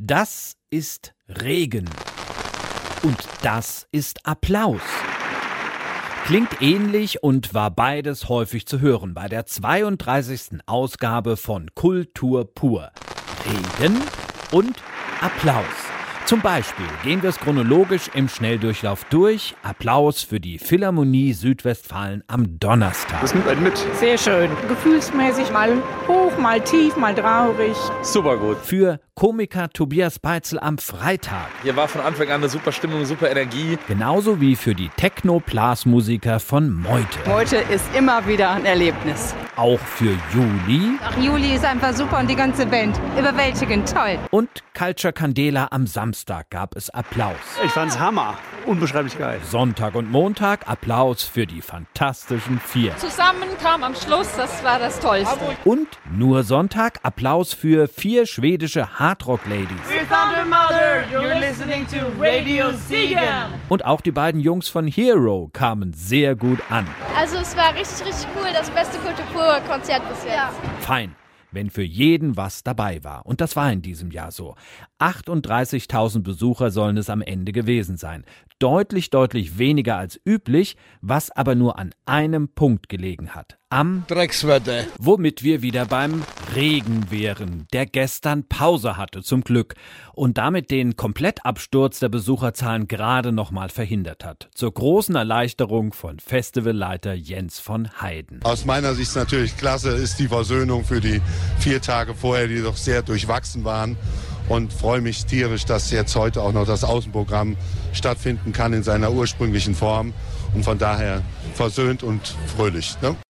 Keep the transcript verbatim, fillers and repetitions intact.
Das ist Regen. Und das ist Applaus. Klingt ähnlich und war beides häufig zu hören bei der zweiunddreißigsten Ausgabe von Kultur pur. Regen und Applaus. Zum Beispiel gehen wir es chronologisch im Schnelldurchlauf durch. Applaus für die Philharmonie Südwestfalen am Donnerstag. Das nimmt einen mit. Sehr schön. Gefühlsmäßig mal hoch, mal tief, mal traurig. Super gut. Für Komiker Tobias Beitzel am Freitag. Hier war von Anfang an eine super Stimmung, super Energie. Genauso wie für die Techno-Blasmusiker von Meute. Meute ist immer wieder ein Erlebnis. Auch für Juli. Ach, Juli ist einfach super und die ganze Band. Überwältigend, toll. Und Culture Candela am Samstag gab es Applaus. Ich fand's Hammer. Unbeschreiblich geil. Sonntag und Montag Applaus für die Fantastischen Vier. Zusammen kam am Schluss, das war das Tollste. Und nur Sonntag Applaus für vier schwedische Hardrock-Ladies. Dear Thunder Mother, you're listening to Radio Siegen. Und auch die beiden Jungs von Hero kamen sehr gut an. Also es war richtig, richtig cool, das beste Kultur-Pur-Konzert bis jetzt. Ja. Fein, wenn für jeden was dabei war. Und das war in diesem Jahr so. achtunddreißigtausend Besucher sollen es am Ende gewesen sein. Deutlich, deutlich weniger als üblich, was aber nur an einem Punkt gelegen hat. Am Dreckswetter. Womit wir wieder beim Regen wären, der gestern Pause hatte zum Glück und damit den Komplettabsturz der Besucherzahlen gerade noch mal verhindert hat. Zur großen Erleichterung von Festivalleiter Jens von Heiden. Aus meiner Sicht natürlich klasse ist die Versöhnung für die vier Tage vorher, die doch sehr durchwachsen waren. Und freue mich tierisch, dass jetzt heute auch noch das Außenprogramm stattfinden kann in seiner ursprünglichen Form. Und von daher versöhnt und fröhlich. Ne?